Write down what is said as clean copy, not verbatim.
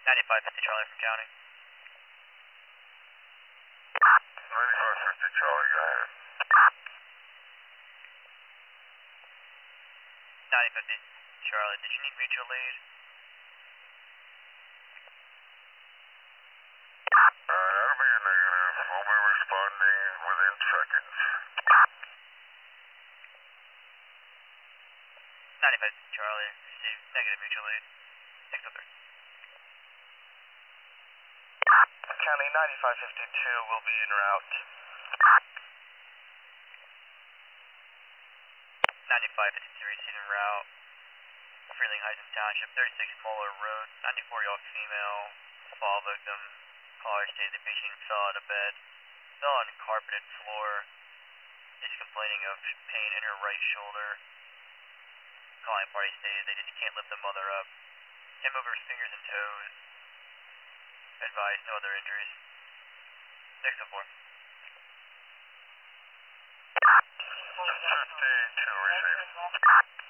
9550 Charlie from County. 9550 Charlie, go ahead. 9050 Charlie, did you need mutual aid? That'll be a negative. We'll be responding within seconds. 9550 Charlie, received negative mutual aid. 603. County 9552 will be en route. 9553 receiving route. Freeling Heights Township, 36 Moeller Road, 94-year-old female, fall victim. Caller stated the patient fell out of bed, fell on carpeted floor, is complaining of pain in her right shoulder. Calling party stated they just can't lift the mother up. Can't move her fingers and toes. Advised no other injuries. 604. 52 receiving.